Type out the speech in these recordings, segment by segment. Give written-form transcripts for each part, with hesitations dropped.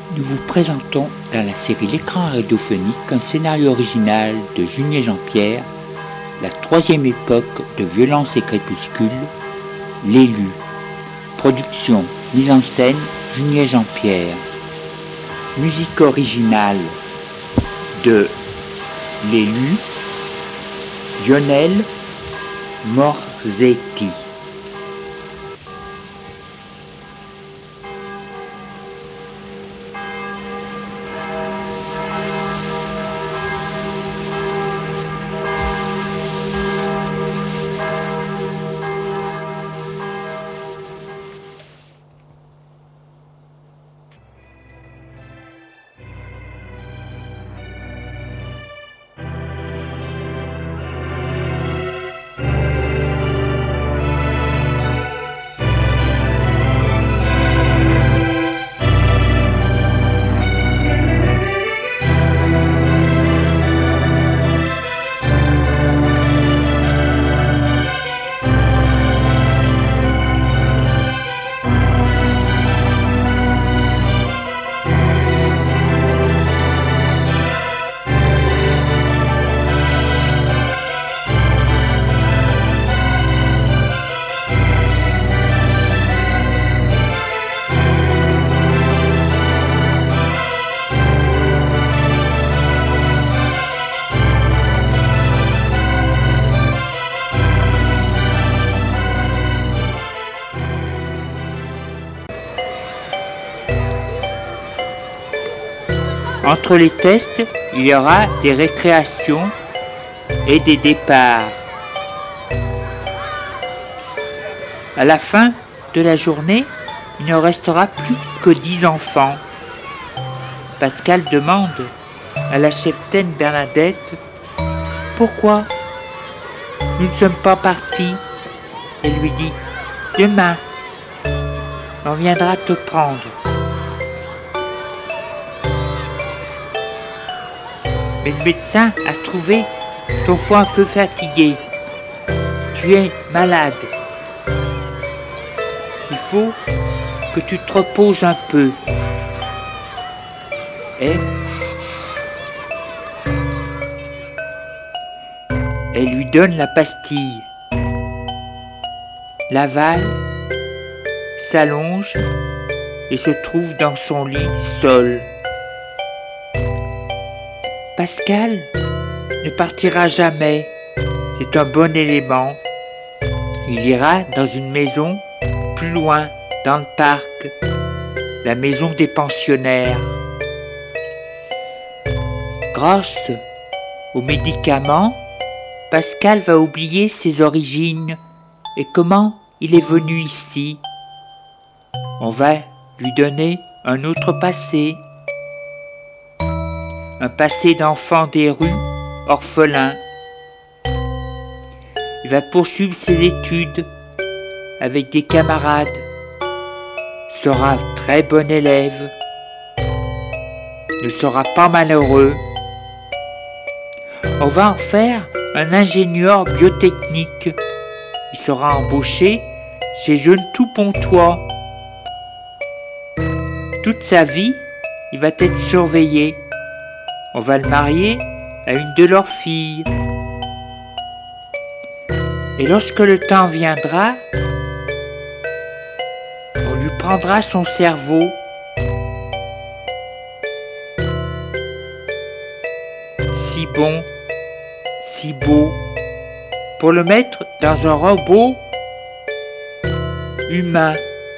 Nous vous présentons dans la série L'écran radiophonique un scénario original de Junier Jean-Pierre, la troisième époque de Violence et Crépuscule, L'élu. Production, mise en scène, Junier Jean-Pierre. Musique originale de L'élu, Lionel Morzetti. Entre les tests, il y aura des récréations et des départs. À la fin de la journée, il ne restera plus que 10 enfants. Pascal demande à la cheftaine Bernadette « Pourquoi nous ne sommes pas partis ?» Elle lui dit « Demain, on viendra te prendre. » Mais le médecin a trouvé ton foie un peu fatigué. Tu es malade. Il faut que tu te reposes un peu. Et elle lui donne la pastille. L'avale, s'allonge et se trouve dans son lit seul. Pascal ne partira jamais, c'est un bon élément. Il ira dans une maison plus loin, dans le parc, la maison des pensionnaires. Grâce aux médicaments, Pascal va oublier ses origines et comment il est venu ici. On va lui donner un autre passé. Un passé d'enfant des rues, orphelin. Il va poursuivre ses études avec des camarades, sera très bon élève, ne sera pas malheureux. On va en faire un ingénieur biotechnique. Il sera embauché chez Jeune Tout Pontois. Toute sa vie, il va être surveillé. On va le marier à une de leurs filles. Et lorsque le temps viendra, on lui prendra son cerveau. Si bon, si beau, pour le mettre dans un robot humain.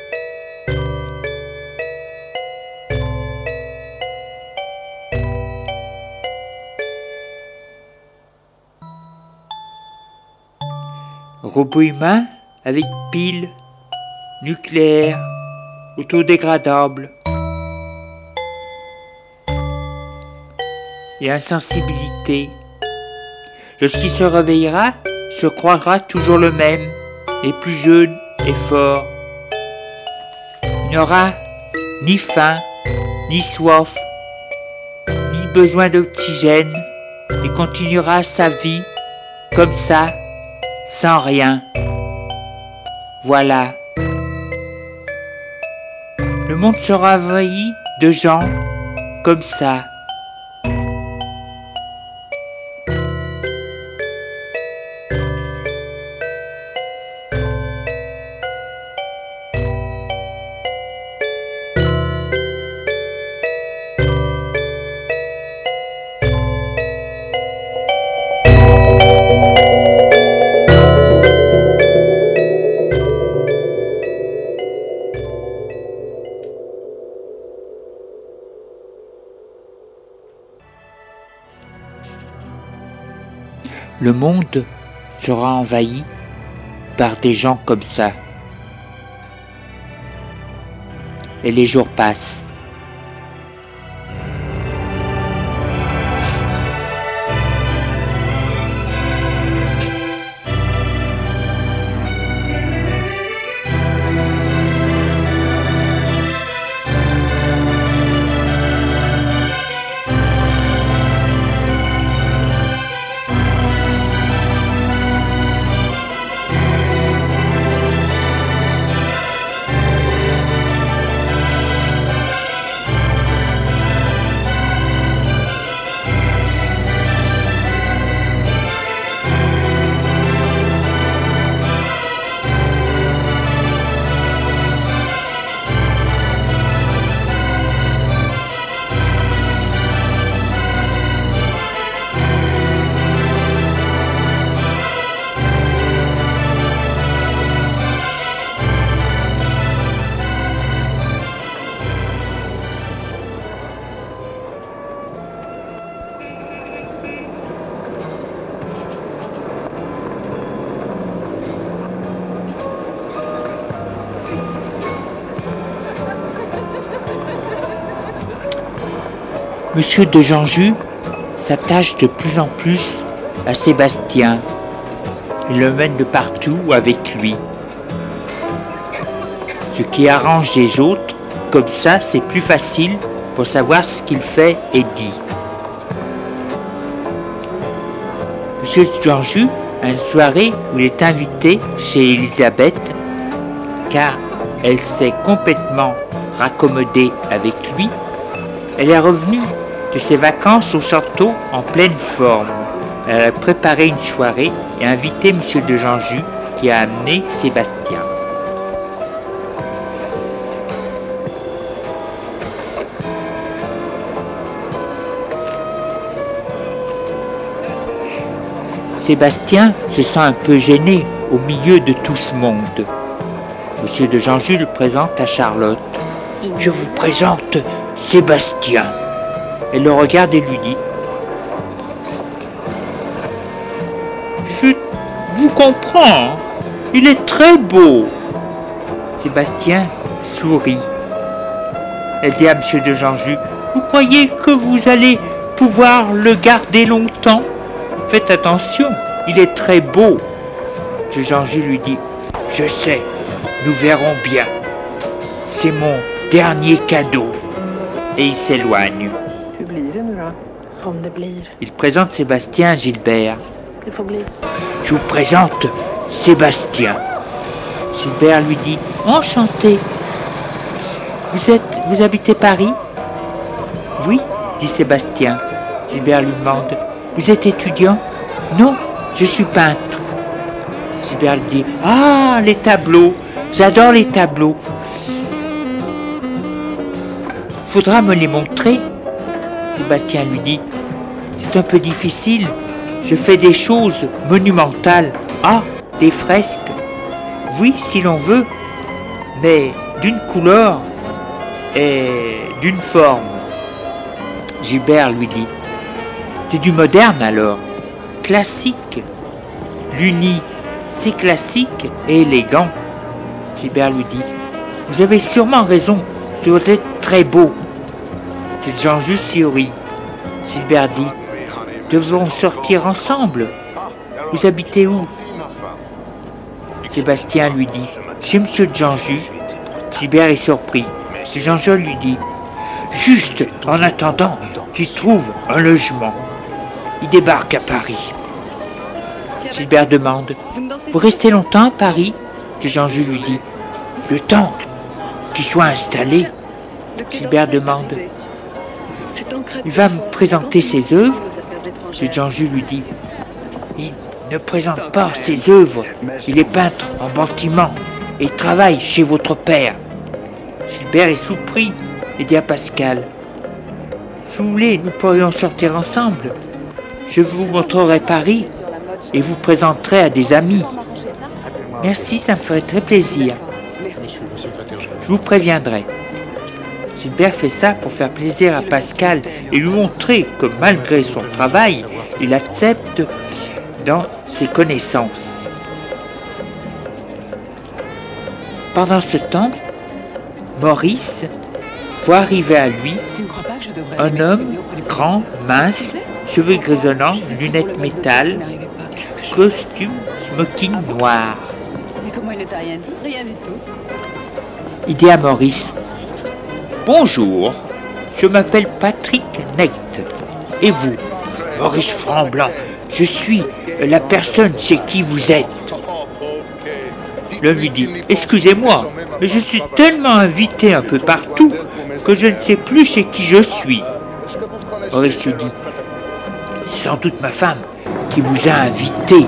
Robot humain avec piles, nucléaire, autodégradable et insensibilité. Lorsqu'il se réveillera, il se croira toujours le même, et plus jeune et fort. Il n'aura ni faim, ni soif, ni besoin d'oxygène, et continuera sa vie comme ça, sans rien. Voilà. Le monde sera envahi de gens comme ça. Le monde sera envahi par des gens comme ça. Et les jours passent. Monsieur de Janjus s'attache de plus en plus à Sébastien. Il le mène de partout avec lui. Ce qui arrange les autres, comme ça c'est plus facile pour savoir ce qu'il fait et dit. Monsieur de Janjus a une soirée où il est invité chez Elisabeth, car elle s'est complètement raccommodée avec lui. Elle est revenue de ses vacances au château en pleine forme. Elle a préparé une soirée et invité Monsieur de Janjus qui a amené Sébastien. Sébastien se sent un peu gêné au milieu de tout ce monde. Monsieur de Janjus le présente à Charlotte. « Je vous présente Sébastien. » Elle le regarde et lui dit « Je vous comprends, il est très beau. » Sébastien sourit. Elle dit à Monsieur de Janjus « Vous croyez que vous allez pouvoir le garder longtemps ? Faites attention, il est très beau. » Monsieur de Janjus lui dit « Je sais, nous verrons bien. C'est mon dernier cadeau. » Et il s'éloigne. Il présente Sébastien à Gilbert. Je vous présente Sébastien. Gilbert lui dit enchanté. Vous habitez Paris? Oui, dit Sébastien. Gilbert lui demande vous êtes étudiant? Non, je suis peintre. Gilbert lui dit ah, les tableaux, j'adore les tableaux. Faudra me les montrer. Sébastien lui dit c'est un peu difficile, je fais des choses monumentales. Ah, des fresques. Oui, si l'on veut, mais d'une couleur et d'une forme. Gilbert lui dit c'est du moderne alors, classique. L'uni, c'est classique et élégant. Gilbert lui dit vous avez sûrement raison, ça doit être très beau. Monsieur de Janjus sourit. Gilbert dit devons sortir ensemble. Vous habitez où? Sébastien lui dit chez Monsieur de Janjus. Gilbert est surpris. Monsieur de Janjus lui dit juste en attendant qu'il trouve un logement. Il débarque à Paris. Gilbert demande vous restez longtemps à Paris? Monsieur de Janjus lui dit le temps qu'il soit installé. Gilbert demande. Il va me présenter ses œuvres. Le Jean-Ju lui dit. Il ne présente pas ses œuvres. Il est peintre en bâtiment et travaille chez votre père. Gilbert est surpris et dit à Pascal. Si vous voulez, nous pourrions sortir ensemble. Je vous montrerai Paris et vous présenterai à des amis. Merci, ça me ferait très plaisir. Je vous préviendrai. Gilbert fait ça pour faire plaisir à Pascal et lui montrer que malgré son travail, il accepte dans ses connaissances. Pendant ce temps, Maurice voit arriver à lui un homme grand, mince, cheveux grisonnants, lunettes métal, costume, smoking noir. Mais comment il ne t'a rien dit? Rien du tout. Il dit à Maurice. Bonjour, je m'appelle Patrick Nect. Et vous? Maurice Framblanc, je suis la personne chez qui vous êtes. L'homme lui dit, excusez-moi, mais je suis tellement invité un peu partout que je ne sais plus chez qui je suis. Maurice lui dit, c'est sans doute ma femme qui vous a invité.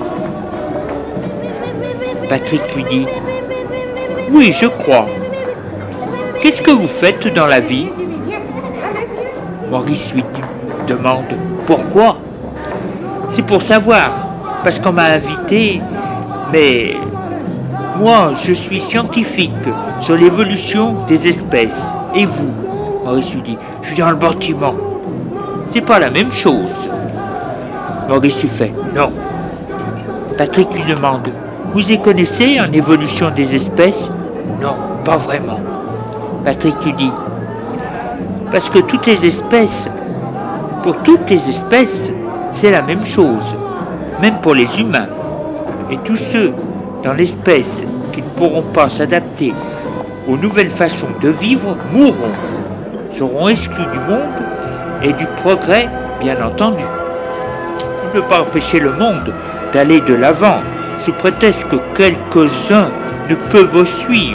Patrick lui dit, oui, je crois. Qu'est-ce que vous faites dans la vie? Maurice lui demande, pourquoi? C'est pour savoir, parce qu'on m'a invité, mais moi je suis scientifique sur l'évolution des espèces. Et vous? Maurice lui dit, je suis dans le bâtiment. C'est pas la même chose. Maurice lui fait, non. Patrick lui demande, vous y connaissez en évolution des espèces? Non, pas vraiment. Patrick lui dit, parce que toutes les espèces, pour toutes les espèces, c'est la même chose, même pour les humains. Et tous ceux dans l'espèce qui ne pourront pas s'adapter aux nouvelles façons de vivre mourront, seront exclus du monde et du progrès, bien entendu. On ne peut pas empêcher le monde d'aller de l'avant, sous prétexte que quelques-uns ne peuvent suivre.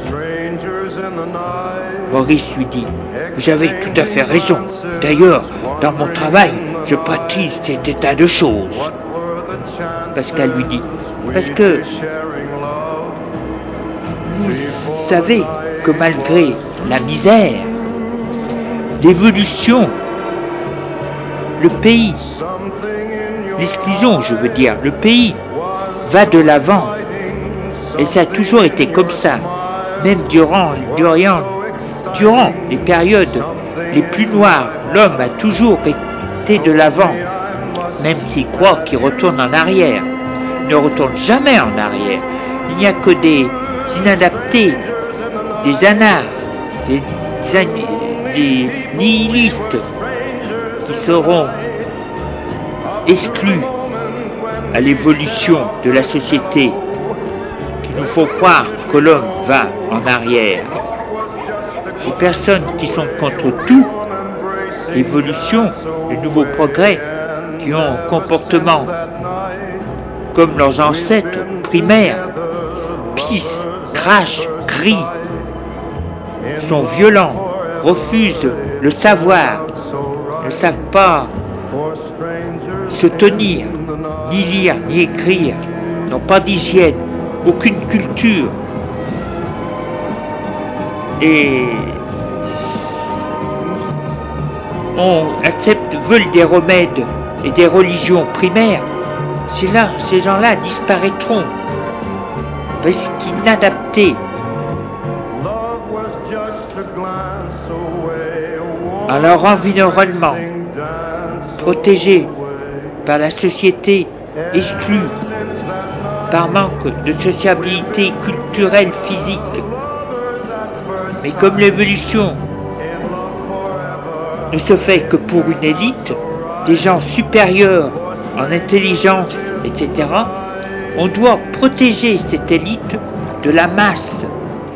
Maurice lui dit, vous avez tout à fait raison. D'ailleurs, dans mon travail, je pratique cet état de choses. Pascal lui dit, parce que vous savez que malgré la misère, l'évolution, le pays, l'exclusion, je veux dire, le pays va de l'avant. Et ça a toujours été comme ça, même durant les périodes les plus noires, l'homme a toujours été de l'avant, même s'il croit qu'il retourne en arrière. Il ne retourne jamais en arrière. Il n'y a que des inadaptés, des anards, des nihilistes qui seront exclus à l'évolution de la société, qui nous font croire que l'homme va en arrière. Les personnes qui sont contre tout, l'évolution, le nouveau progrès, qui ont un comportement comme leurs ancêtres primaires, pissent, crachent, crient, sont violents, refusent le savoir, ne savent pas se tenir, ni lire, ni écrire, n'ont pas d'hygiène, aucune culture. Et veulent des remèdes et des religions primaires, ces gens-là disparaîtront parce qu'inadaptés à leur environnement, protégés par la société, exclus par manque de sociabilité culturelle, physique. Mais comme l'évolution ne se fait que pour une élite, des gens supérieurs en intelligence, etc., on doit protéger cette élite de la masse.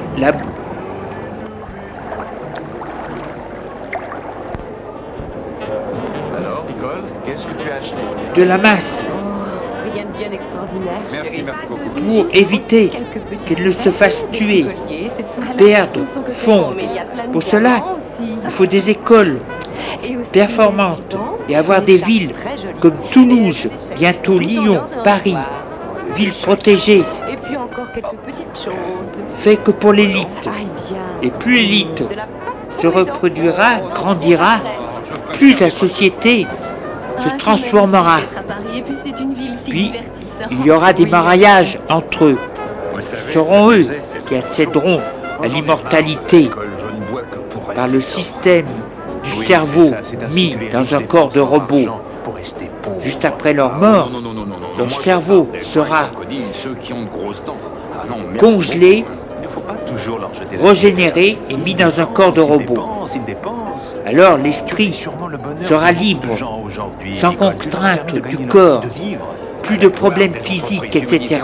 Alors, Nicole, qu'est-ce que tu as acheté? De la masse. Rien de bien extraordinaire. Merci beaucoup. Pour éviter qu'elle ne se fasse tuer, perdre, fondre. Pour cela, Il faut des écoles performantes et avoir des villes comme Toulouse, bientôt Lyon, Paris, villes protégées, Et puis encore quelques petites choses. fait que pour l'élite. Aïe bien. Et plus l'élite se reproduira, grandira, plus la société se transformera. Et puis c'est une ville si Puis, divertissante. il y aura des mariages entre eux. Vous savez, Ce seront ça eux faisait cette qui accéderont à l'immortalité école, je ne bois que pour par rester le sobre. système du Oui, cerveau c'est ça, c'est ainsi mis que les dans riches un corps de dépensent leur robot. argent pour rester pauvres. Juste après leur mort, Non, non, non, non, non, leur moi, je cerveau parle des sera gens connus, ceux qui ont de grosses dents. Ah non, merci congelé, beaucoup. Il ne faut pas toujours leur jeter la régénéré et mis dans un corps de robot. Ils dépensent. Alors l'esprit sera libre, sans contrainte du corps, plus de problèmes physiques, etc.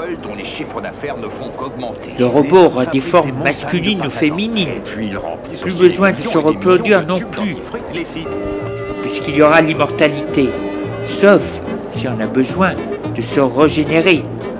Le robot aura des formes masculines ou féminines, plus besoin de se reproduire non plus, puisqu'il y aura l'immortalité, sauf si on a besoin de se régénérer.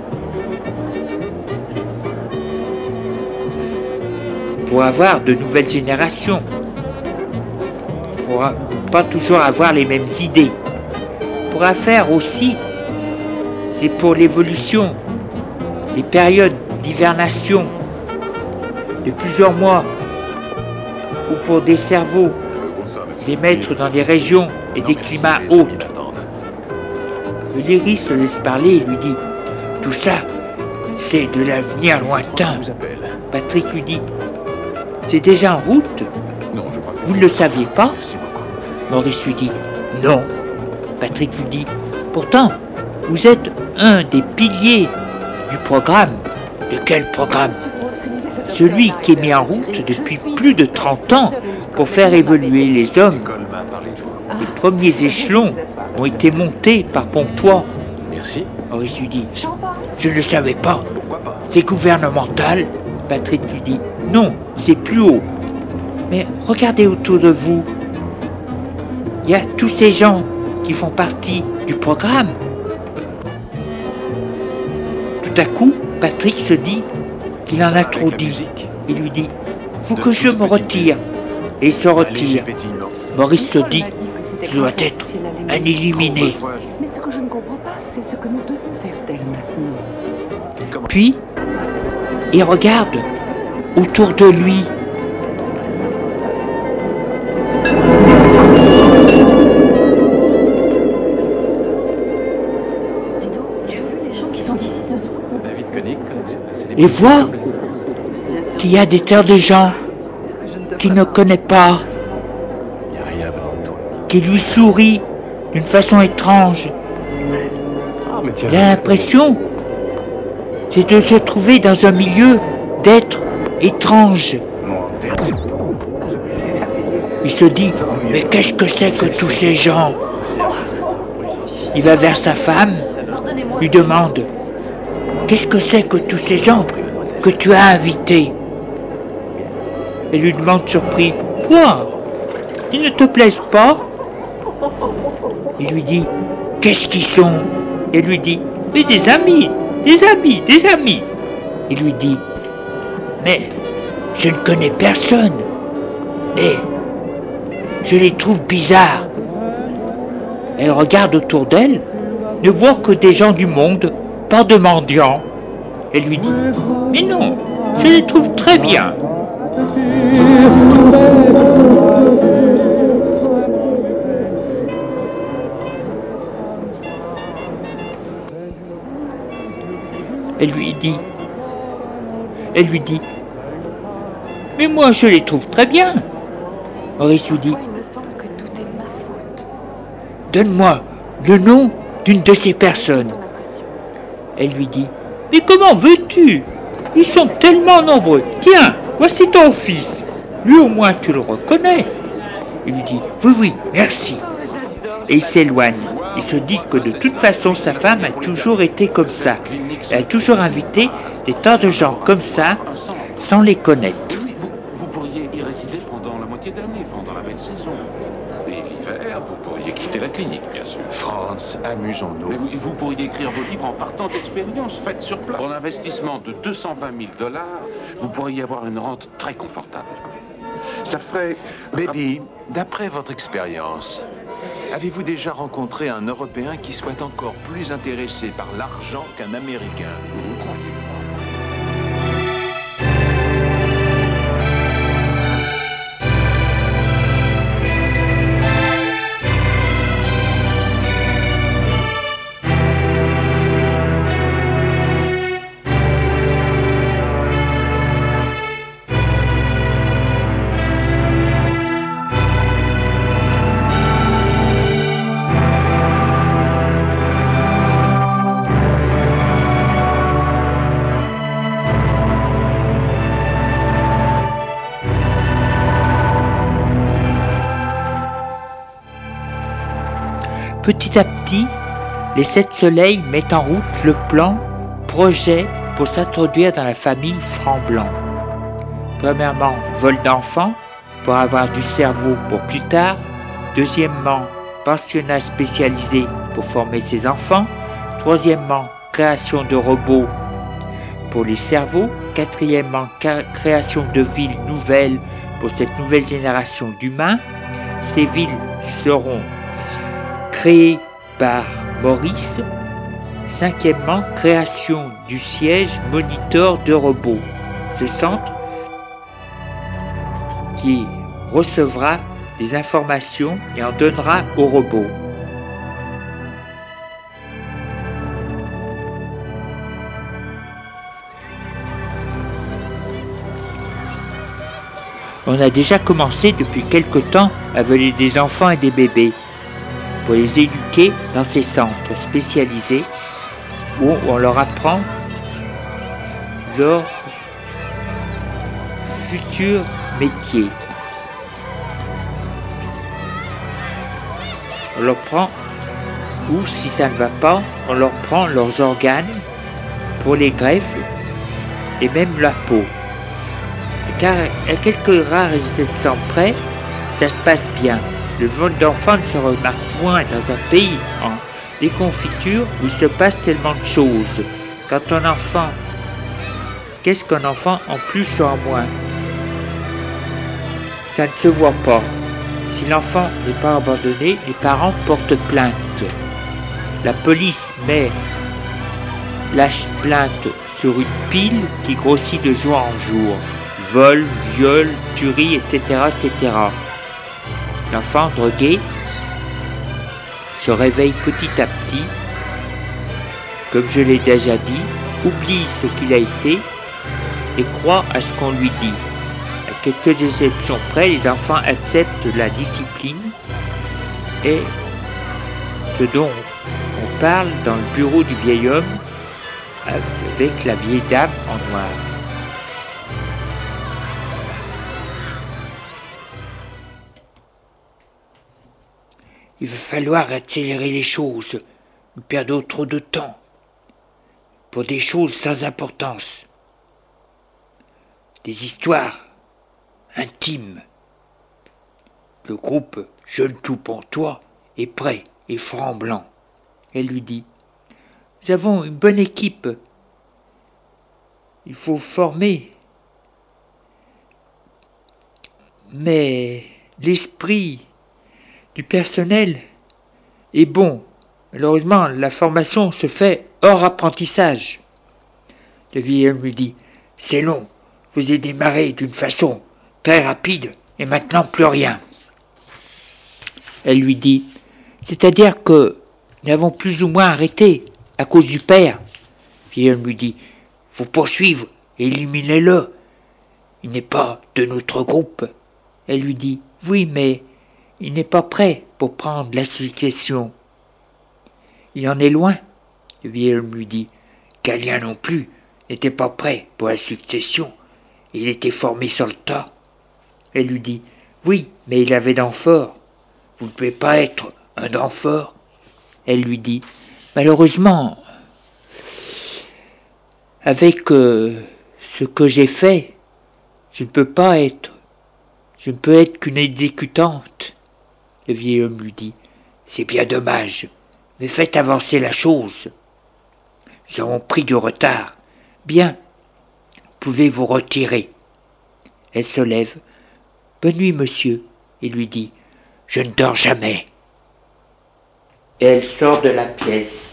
Pour avoir de nouvelles générations, pour pas toujours avoir les mêmes idées. Pour faire aussi, c'est pour l'évolution, les périodes d'hivernation de plusieurs mois, ou pour des cerveaux, les mettre dans des régions et des climats hauts. Le lyriste le laisse parler et lui dit « Tout ça, c'est de l'avenir lointain. » Patrick lui dit « C'est déjà en route. Vous ne le saviez pas ?» Maurice lui dit « Non. » Patrick lui dit « Pourtant, vous êtes un des piliers du programme. » « De quel programme ? » Celui qui est mis en route depuis plus de 30 ans pour faire évoluer les hommes. Les premiers échelons ont été montés par Pontois. Merci. Maurice lui dit « Je ne le savais pas. C'est gouvernemental. » Patrick lui dit « Non, c'est plus haut. Mais regardez autour de vous. Il y a tous ces gens qui font partie du programme. » Tout à coup, Patrick se dit qu'il en a trop dit. Il lui dit « Faut que je me retire. » Et il se retire. Maurice se dit « Je dois être un éliminé. » Mais ce que je ne comprends pas, c'est ce que nous devons faire d'elle maintenant. Puis, il regarde autour de lui. Dis donc, tu as vu les gens qui sont ici ce soir? David Koenig, c'est Et voit qu'il y a des tas de gens qu'il ne connaît pas, Il n'y a rien devant toi. qui lui sourient d'une façon étrange. Ah, mais tiens, Il a l'impression, c'est de se trouver dans un milieu d'êtres étranges. Il se dit, mais qu'est-ce que c'est que tous ces gens? Il va vers sa femme, lui demande, qu'est-ce que c'est que tous ces gens que tu as invités? Elle lui demande surpris, quoi? Ils ne te plaisent pas? Il lui dit, qu'est-ce qu'ils sont? Elle lui dit, mais des amis, des amis, des amis. Il lui dit, mais je ne connais personne. Et je les trouve bizarres. Elle regarde autour d'elle, ne voit que des gens du monde, pas de mendiants. Elle lui dit, mais non, je les trouve très bien. Elle lui dit, mais moi je les trouve très bien. Maurice lui dit, Il me semble que tout est ma faute. donne-moi le nom d'une de ces personnes. Ton impression. Elle lui dit, mais comment veux-tu? Ils sont tellement nombreux. Tiens, voici ton fils. Lui au moins tu le reconnais. Il lui dit, oui, oui, merci. Et il s'éloigne. Il se dit que de toute façon sa femme a toujours été comme ça. Elle a toujours invité des tas de gens comme ça, sans les connaître. Oui, vous pourriez y résider pendant la moitié d'année, pendant la belle saison. Et l'hiver, vous pourriez quitter la clinique, bien sûr. France, amusons-nous. Mais vous pourriez écrire vos livres en partant d'expériences faites sur place. Pour l'investissement de 220 000 $, vous pourriez avoir une rente très confortable. Ça ferait... Baby, d'après votre expérience, avez-vous déjà rencontré un Européen qui soit encore plus intéressé par l'argent qu'un Américain? Vous croyez? Petit à petit, les 7 soleils mettent en route le projet pour s'introduire dans la famille Franc-Blanc. Premièrement, vol d'enfants pour avoir du cerveau pour plus tard. Deuxièmement, pensionnat spécialisé pour former ses enfants. Troisièmement, création de robots pour les cerveaux. Quatrièmement, création de villes nouvelles pour cette nouvelle génération d'humains. Ces villes seront créé par Maurice. Cinquièmement, création du siège moniteur de robots. Ce centre qui recevra des informations et en donnera aux robots. On a déjà commencé depuis quelque temps à voler des enfants et des bébés pour les éduquer dans ces centres spécialisés où on leur apprend leur futur métier. On leur prend, ou si ça ne va pas, on leur prend leurs organes pour les greffes et même la peau. Car à quelques rares exceptions près, ça se passe bien. Le vol d'enfants se remarque moins dans un pays en déconfiture où il se passe tellement de choses. Quand un enfant, qu'est-ce qu'un enfant en plus ou en moins? Ça ne se voit pas. Si l'enfant n'est pas abandonné, les parents portent plainte. La police met la plainte sur une pile qui grossit de jour en jour. Vol, viol, tuerie, etc., etc. L'enfant drogué se réveille petit à petit, comme je l'ai déjà dit, oublie ce qu'il a été et croit à ce qu'on lui dit. À quelques exceptions près, les enfants acceptent la discipline et ce dont on parle dans le bureau du vieil homme avec la vieille dame en noir. Il va falloir accélérer les choses. Nous perdons trop de temps pour des choses sans importance. Des histoires intimes. Le groupe Jeune Tout pour toi est prêt et Franc-Blanc. Elle lui dit: nous avons une bonne équipe. Il faut former. Mais l'esprit du personnel est bon. Malheureusement, la formation se fait hors apprentissage. Le vieil homme lui dit: c'est long, vous avez démarré d'une façon très rapide et maintenant plus rien. Elle lui dit: c'est-à-dire que nous avons plus ou moins arrêté à cause du père. Le vieil homme lui dit: faut poursuivre et éliminez-le. Il n'est pas de notre groupe. Elle lui dit: oui, mais il n'est pas prêt pour prendre la succession. Il en est loin. Le vieil homme lui dit: Galien non plus n'était pas prêt pour la succession. Il était formé sur le tas. Elle lui dit: oui, mais il avait dents forts. Vous ne pouvez pas être un dent fort. Elle lui dit: malheureusement, avec ce que j'ai fait, je ne peux être qu'une exécutante. Le vieil homme lui dit: c'est bien dommage, mais faites avancer la chose. Nous avons pris du retard. Bien, pouvez vous retirer. Elle se lève. Bonne nuit, monsieur. Il lui dit, je ne dors jamais. Et elle sort de la pièce.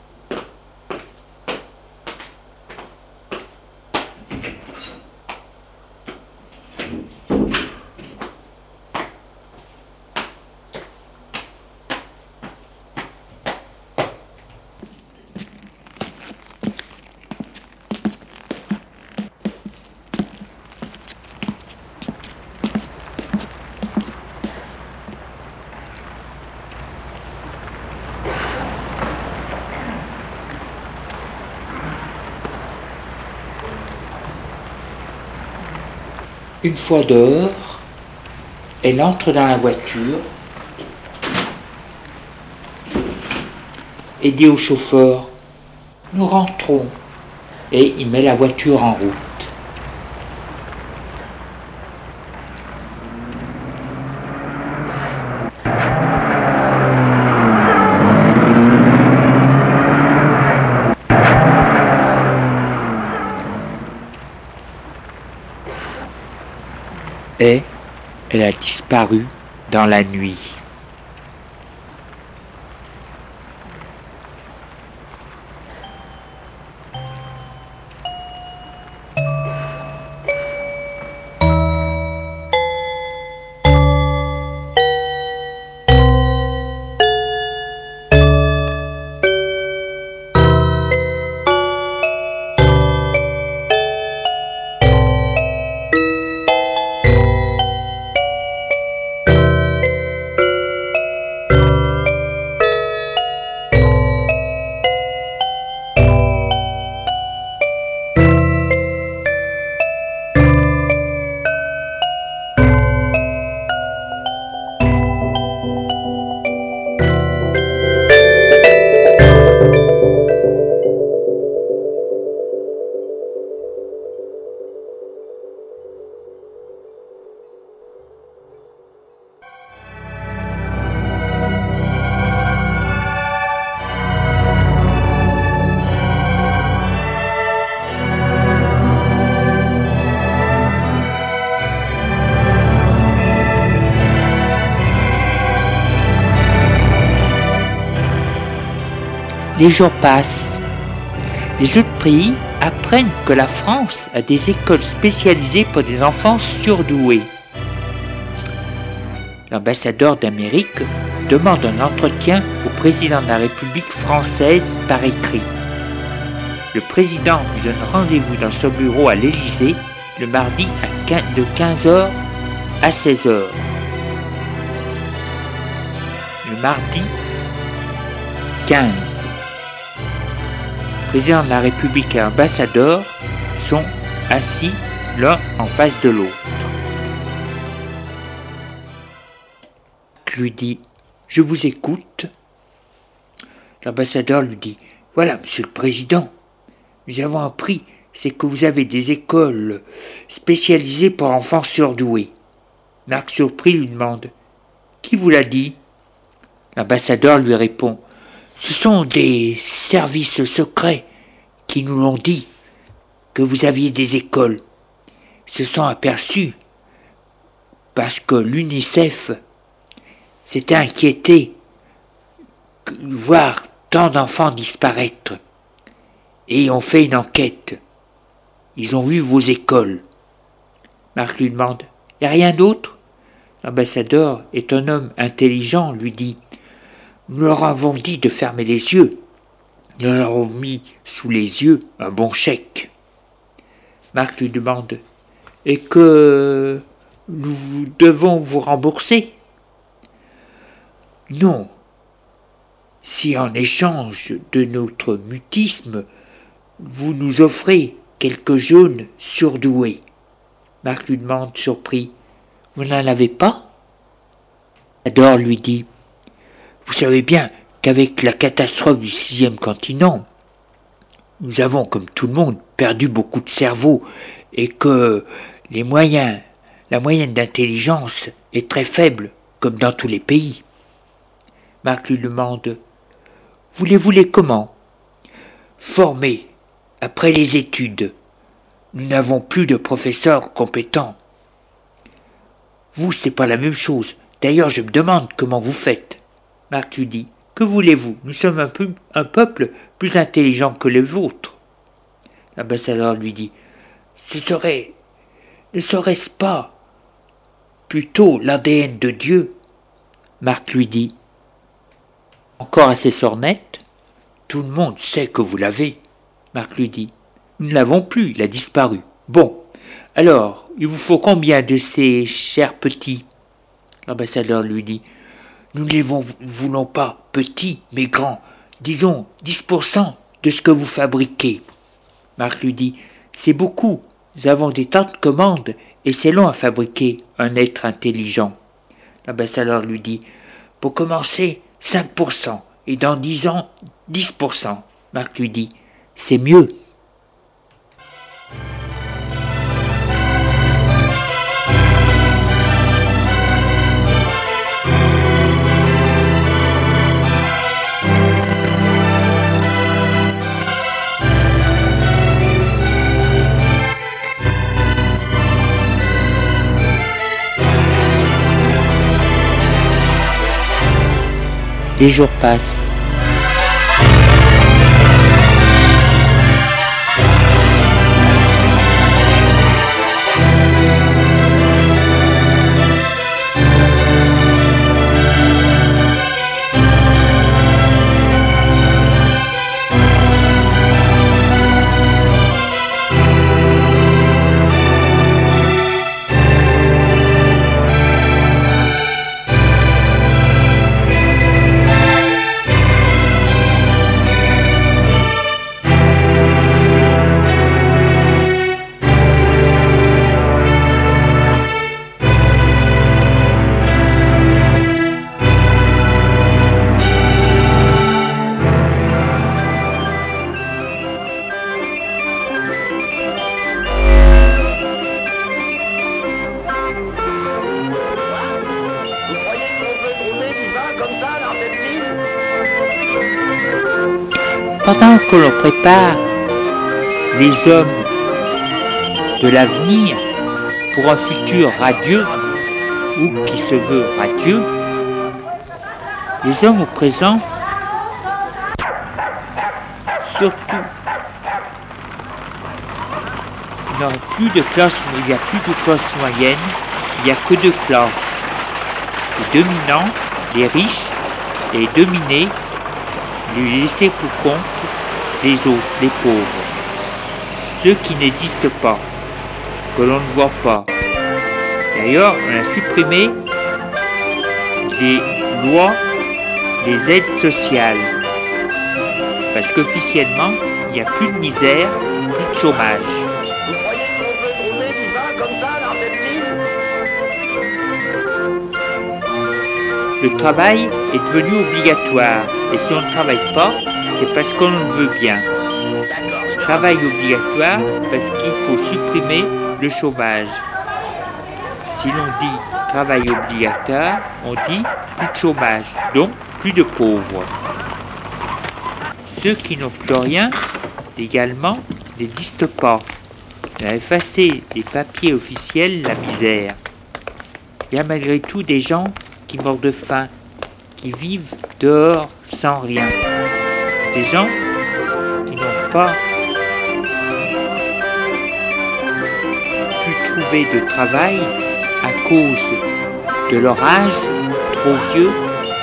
Une fois dehors, elle entre dans la voiture et dit au chauffeur, nous rentrons, et il met la voiture en route. Et elle a disparu dans la nuit. Les jours passent. Les autres pays apprennent que la France a des écoles spécialisées pour des enfants surdoués. L'ambassadeur d'Amérique demande un entretien au président de la République française par écrit. Le président lui donne rendez-vous dans son bureau à l'Élysée le mardi de 15h à 16h. Le mardi 15. Le président de la République et l'ambassadeur sont assis l'un en face de l'autre. Lui dit « Je vous écoute ». L'ambassadeur lui dit « Voilà, monsieur le président, nous avons appris, c'est que vous avez des écoles spécialisées pour enfants surdoués. » Marc, surpris, lui demande « Qui vous l'a dit ?» L'ambassadeur lui répond « Ce sont des services secrets qui nous l'ont dit que vous aviez des écoles. Ils se sont aperçus parce que l'UNICEF s'était inquiété de voir tant d'enfants disparaître. Et ils ont fait une enquête. Ils ont vu vos écoles. » Marc lui demande « Y a rien d'autre ?» L'ambassadeur est un homme intelligent, lui dit « Nous leur avons dit de fermer les yeux. Nous leur avons mis sous les yeux un bon chèque. » Marc lui demande « Et que nous devons vous rembourser ?» « Non. Si en échange de notre mutisme, vous nous offrez quelques jeunes surdoués. » Marc lui demande, surpris, « Vous n'en avez pas ?» Adore lui dit, « Vous savez bien qu'avec la catastrophe du 6e continent, nous avons, comme tout le monde, perdu beaucoup de cerveau et que la moyenne d'intelligence est très faible, comme dans tous les pays. » Marc lui demande « Voulez-vous-les comment ?»« Formés, après les études. Nous n'avons plus de professeurs compétents. » Vous, c'est pas la même chose. D'ailleurs, je me demande comment vous faites. Marc lui dit, que voulez-vous? Nous sommes un peuple plus intelligent que les vôtres. L'ambassadeur lui dit, ne serait-ce pas plutôt l'ADN de Dieu? Marc lui dit, encore assez sornette? Tout le monde sait que vous l'avez. Marc lui dit, nous ne l'avons plus, il a disparu. Bon, alors, il vous faut combien de ces chers petits? L'ambassadeur lui dit, nous ne les voulons pas petits, mais grands, disons 10% de ce que vous fabriquez. Marc lui dit, c'est beaucoup, nous avons des tas de commandes et c'est long à fabriquer un être intelligent. L'ambassadeur lui dit, pour commencer, 5%, et dans 10 ans, 10%. Marc lui dit, c'est mieux. Les jours passent. Pendant que l'on prépare les hommes de l'avenir pour un futur radieux ou qui se veut radieux, les hommes au présent, surtout, il n'y aura plus de classe, il n'y a plus de classe moyenne, il n'y a que deux classes. Les dominants, les riches, les dominés, les laissés pour compte, les autres, les pauvres. Ceux qui n'existent pas, que l'on ne voit pas. D'ailleurs, on a supprimé les lois des aides sociales. Parce qu'officiellement, il n'y a plus de misère, plus de chômage. Vous croyez qu'on peut trouver du vin comme ça dans cette ville? Le travail est devenu obligatoire. Et si on ne travaille pas, c'est parce qu'on le veut bien. Travail obligatoire parce qu'il faut supprimer le chômage. Si l'on dit travail obligatoire, on dit plus de chômage, donc plus de pauvres. Ceux qui n'ont plus rien, légalement, n'existent pas. On a effacé des papiers officiels la misère. Il y a malgré tout des gens qui meurent de faim, qui vivent dehors sans rien. Des gens qui n'ont pas pu trouver de travail à cause de leur âge, trop vieux,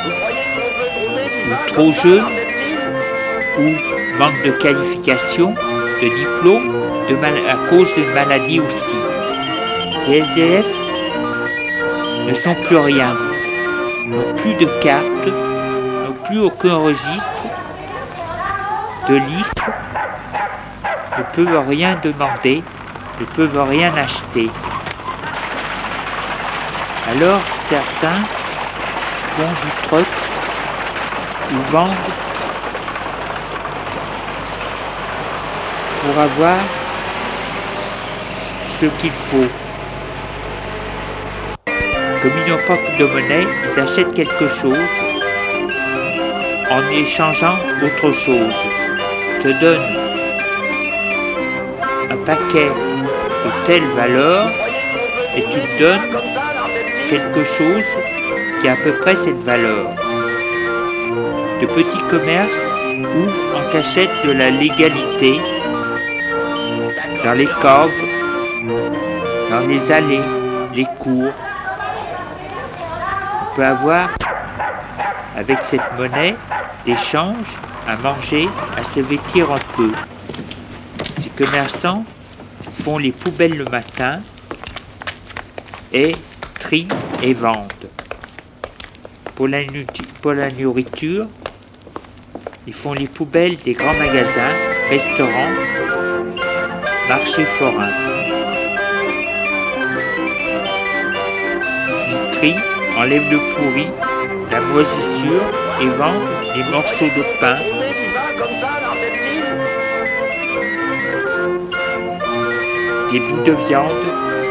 ou trop jeune, ou manque de qualification, de diplôme, à cause d'une maladie aussi. Les SDF ne sont plus rien, n'ont plus de carte, n'ont plus aucun registre, de liste, ne peuvent rien demander, ne peuvent rien acheter. Alors certains font du truc ou vendent pour avoir ce qu'il faut. Comme ils n'ont pas de monnaie, ils achètent quelque chose en échangeant autre chose. Je te donne un paquet de telle valeur et tu me donnes quelque chose qui a à peu près cette valeur. De petits commerces ouvrent en cachette de la légalité dans les caves, dans les allées, les cours. On peut avoir, avec cette monnaie, des changes à manger, à se vêtir un peu. Ces commerçants font les poubelles le matin et trient et vendent. Pour la nourriture, ils font les poubelles des grands magasins, restaurants, marchés forains. Ils trient, enlèvent le pourri, la moisissure et vendent les morceaux de pain, des bouts de viande.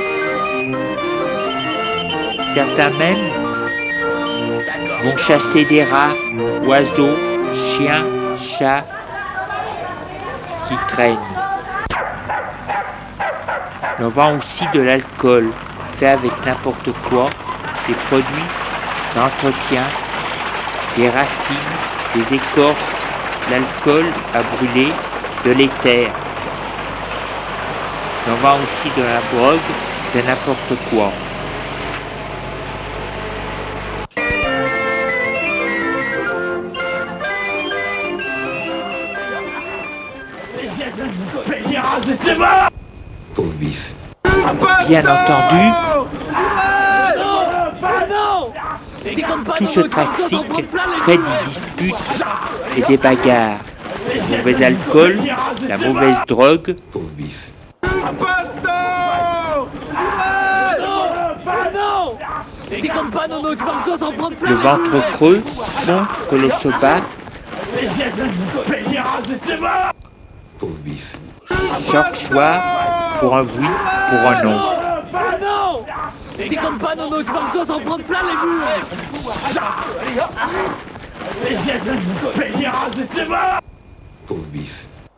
Certains même vont chasser des rats, oiseaux, chiens, chats qui traînent. On vend aussi de l'alcool, fait avec n'importe quoi, des produits d'entretien, des racines, des écorces, l'alcool à brûler, de l'éther. On vend aussi de la drogue, de n'importe quoi. Pauvre bif. Bien entendu, tout ce trafic crée des disputes et des bagarres. Le mauvais alcool, la mauvaise drogue. Pauvre bif. Le ventre creux font que l'on se bat. Pauvre bif. Chaque soir, pour un oui, pour un non. Déconne pas, Nono, tu vas encore t'en prendre plein les murs. Pauvre bif.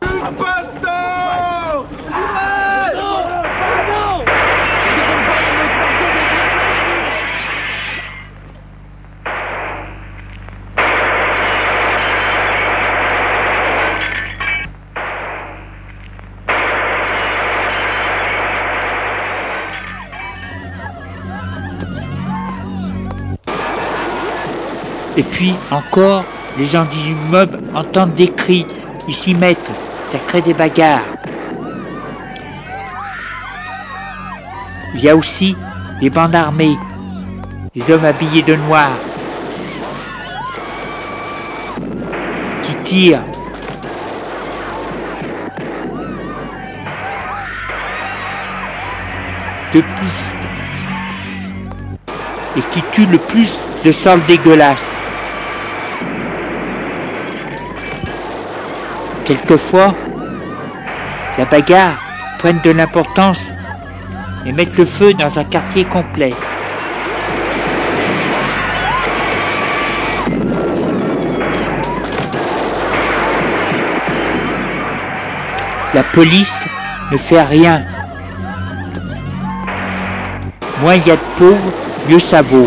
Et puis encore, les gens du immeuble entendent des cris, ils s'y mettent, ça crée des bagarres. Il y a aussi des bandes armées, des hommes habillés de noir, qui tirent. De plus, et qui tuent le plus de sortes dégueulasses. Quelquefois, la bagarre prenne de l'importance et mettent le feu dans un quartier complet. La police ne fait rien. Moins il y a de pauvres, mieux ça vaut.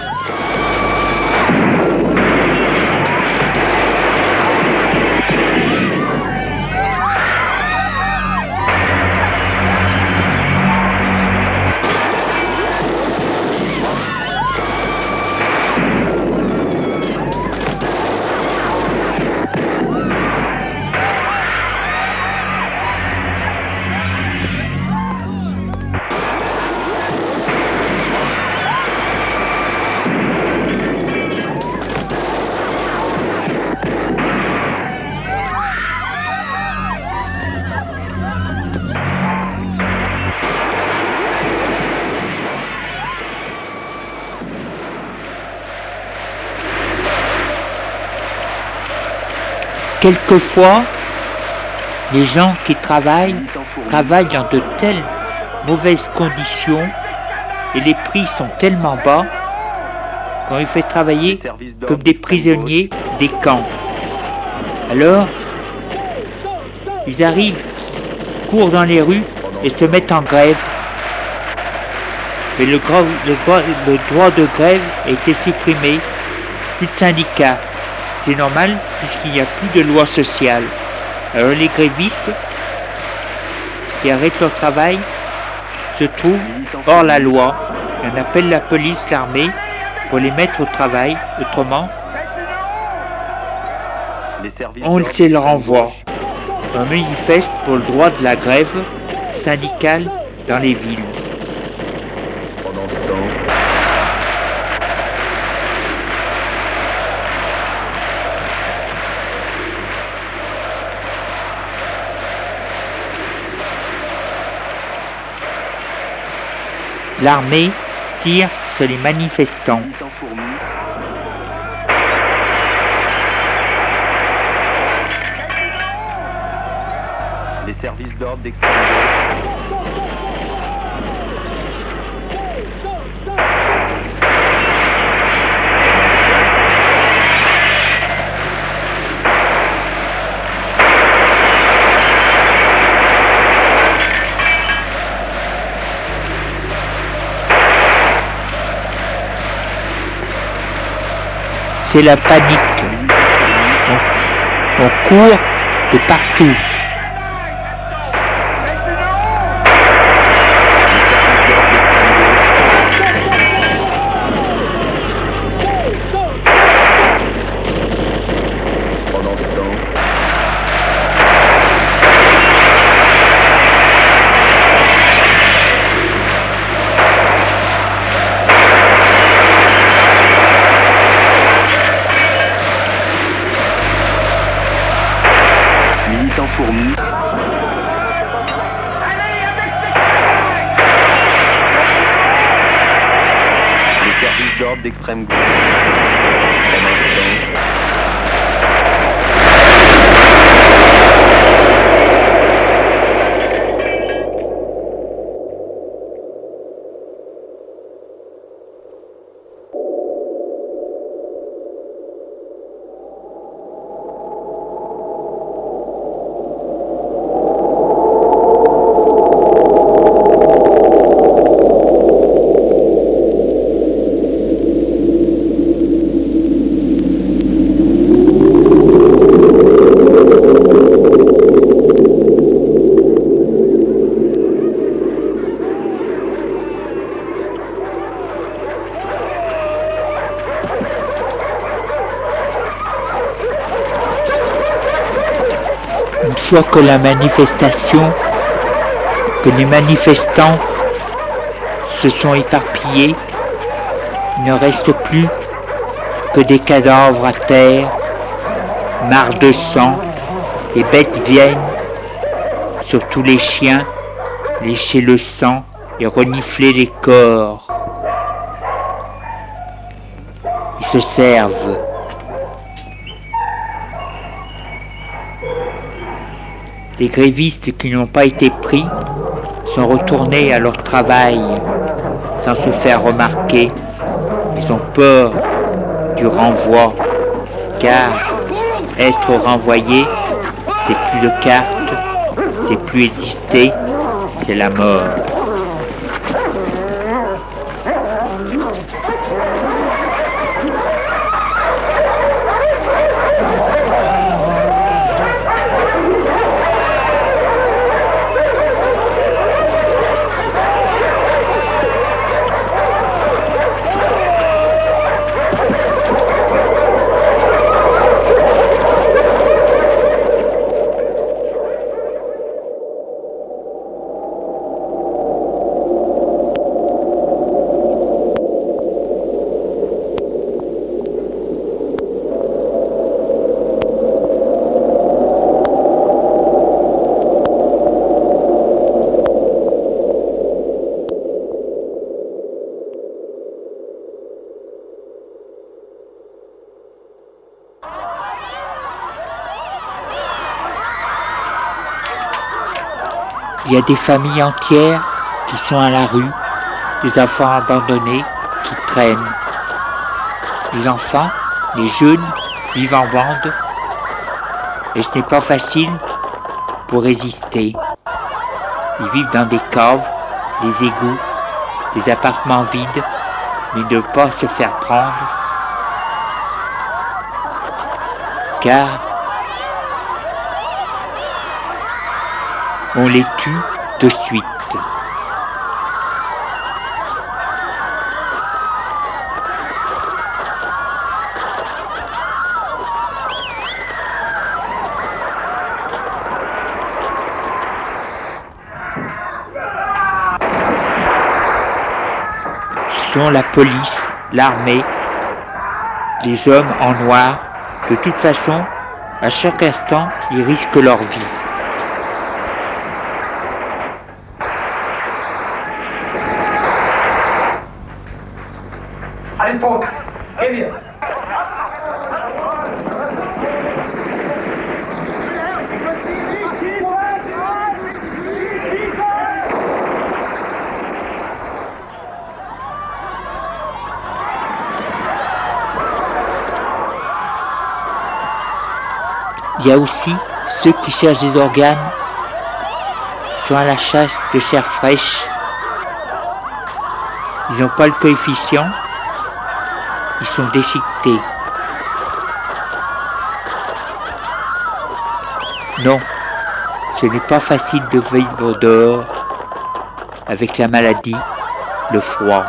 Quelquefois, les gens qui travaillent dans de telles mauvaises conditions et les prix sont tellement bas qu'on les fait travailler comme des prisonniers des camps. Alors, ils arrivent, courent dans les rues et se mettent en grève. Mais le droit de grève a été supprimé. Plus de syndicats. C'est normal puisqu'il n'y a plus de loi sociale. Alors les grévistes qui arrêtent leur travail se trouvent hors la loi. On appelle la police, l'armée pour les mettre au travail. Autrement, on le renvoie. On manifeste pour le droit de la grève syndicale dans les villes. Pendant ce temps, l'armée tire sur les manifestants. les services d'ordre d'extrême gauche. C'est la panique. On court de partout. Pendant ce temps, militants fourmis. Les services d'ordre d'extrême gauche. Pendant ce temps, Une fois que les manifestants se sont éparpillés, il ne reste plus que des cadavres à terre, marre de sang. Les bêtes viennent, surtout les chiens, lécher le sang et renifler les corps. Ils se servent. Les grévistes qui n'ont pas été pris sont retournés à leur travail sans se faire remarquer. Ils ont peur du renvoi, car être renvoyé, c'est plus de cartes, c'est plus exister, c'est la mort. Il y a des familles entières qui sont à la rue, des enfants abandonnés qui traînent. Les enfants, les jeunes vivent en bande et ce n'est pas facile pour résister. Ils vivent dans des caves, des égouts, des appartements vides, mais ne pas se faire prendre, car on les tue de suite. Ce sont la police, l'armée, les hommes en noir. De toute façon, à chaque instant, ils risquent leur vie. Allez, stop. Eh bien. Il y a aussi ceux qui cherchent des organes, qui sont à la chasse de chair fraîche. Ils n'ont pas le coefficient, ils sont déchiquetés. Non, ce n'est pas facile de vivre dehors avec la maladie, le froid.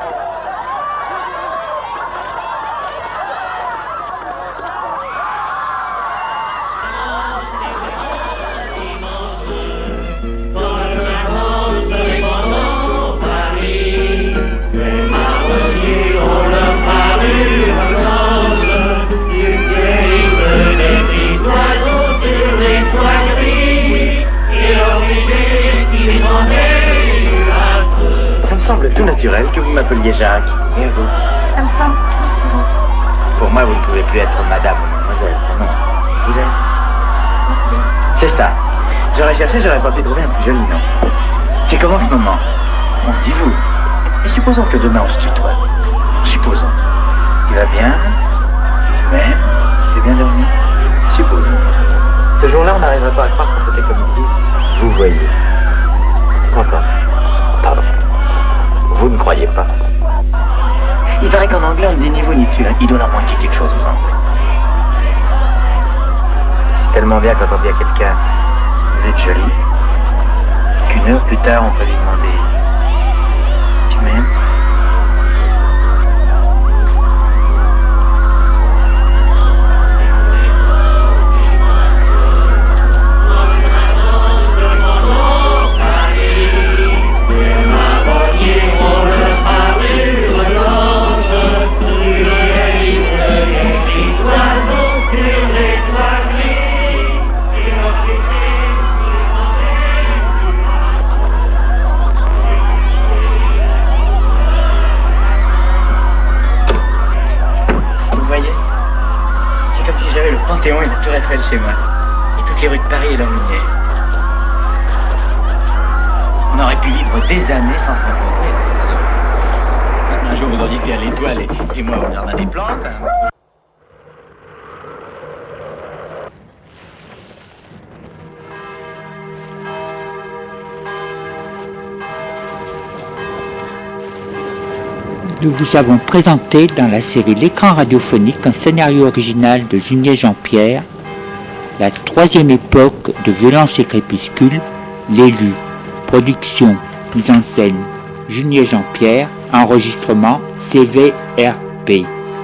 Tout naturel que vous m'appeliez Jacques. Et vous? Ça me semble tout naturel. Pour moi, vous ne pouvez plus être madame ou mademoiselle. Non. Vous êtes? C'est ça. J'aurais cherché, j'aurais pas pu trouver un plus joli nom. C'est comme en ce moment. On se dit vous. Et supposons que demain on se tutoie. Supposons. Tu vas bien? Tu m'aimes? Tu es bien dormi? Supposons. Ce jour-là, on n'arriverait pas à croire que c'était comme on dit. Vous voyez. Tu crois pas? Pardon. Vous ne croyez pas? Il paraît qu'en anglais, on ne dit ni vous ni tu. Il doit leur manquer quelque chose aux Anglais. C'est tellement bien quand on dit à quelqu'un « Vous êtes jolie » qu'une heure plus tard, on peut lui demander « Tu m'aimes » ? Panthéon et la Tour Eiffel chez moi. Et toutes les rues de Paris et leur lumière. On aurait pu vivre des années sans se rencontrer. Un jour vous auriez fait à l'étoile et moi au jardin des plantes. Nous vous avons présenté dans la série L'écran radiophonique un scénario original de Junier Jean-Pierre, la troisième époque de Violence et Crépuscule, L'élu, production, mise en scène, Junier Jean-Pierre, enregistrement CVRP.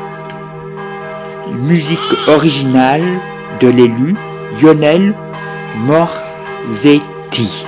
Musique originale de L'élu, Lionel Morzetti.